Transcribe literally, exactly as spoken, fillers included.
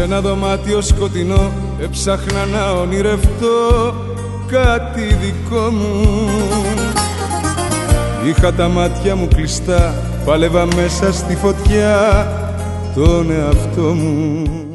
ένα δωμάτιο σκοτεινό έψαχνα να ονειρευτώ κάτι δικό μου. Είχα τα μάτια μου κλειστά, πάλευα μέσα στη φωτιά τον εαυτό μου.